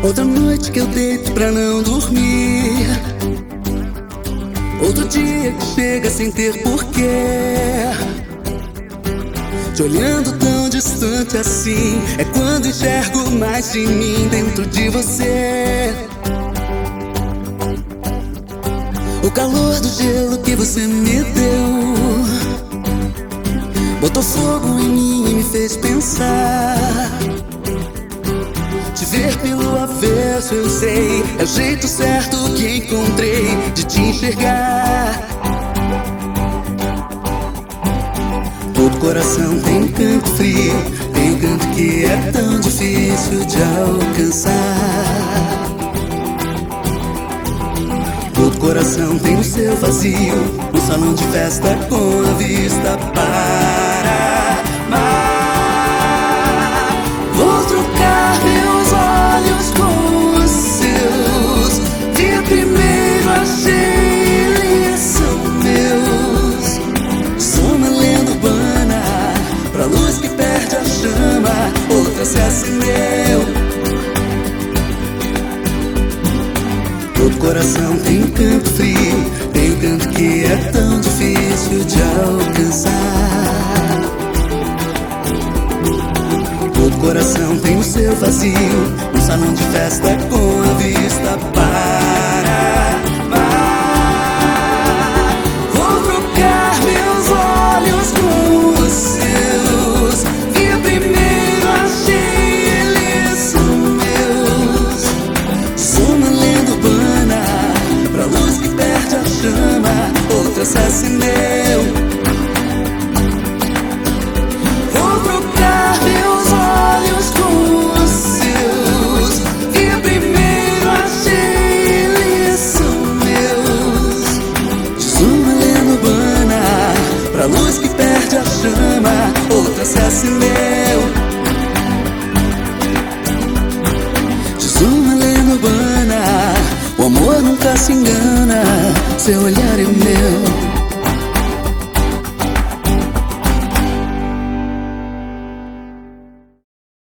Outra noite que eu deito pra não dormir. Outro dia que chega sem ter porquê. Te olhando tão distante assim, é quando enxergo mais de mim dentro de você. O calor do gelo que você me deu botou fogo em mim e me fez pensar. Te ver pelo avesso eu sei, é o jeito certo que encontrei de te enxergar. Todo coração tem um canto frio, tem um canto que é tão difícil de alcançar. Todo coração tem o seu vazio, um salão de festa com a vista para mar. Vou trocar meus olhos com os seus. Vi primeiro, achei eles são meus. Sou uma lenda urbana, pra luz que perde a chama, outra se acendeu. Todo coração tem um canto frio, tem um canto que é tão difícil de alcançar. Todo coração tem o seu vazio, um salão de festa com a vista para mar. Vou trocar meus olhos com os seus. Vi primeiro, achei eles são meus. Sou uma lenda urbana, pra luz que perde a chama, outra se acendeu. Vou trocar meus olhos com os seus. Vi primeiro, achei eles são meus. Diz uma lenda urbana, pra luz que perde a chama, outra se acendeu. Diz uma lenda urbana, o amor nunca se engana, seu olhar é o meu.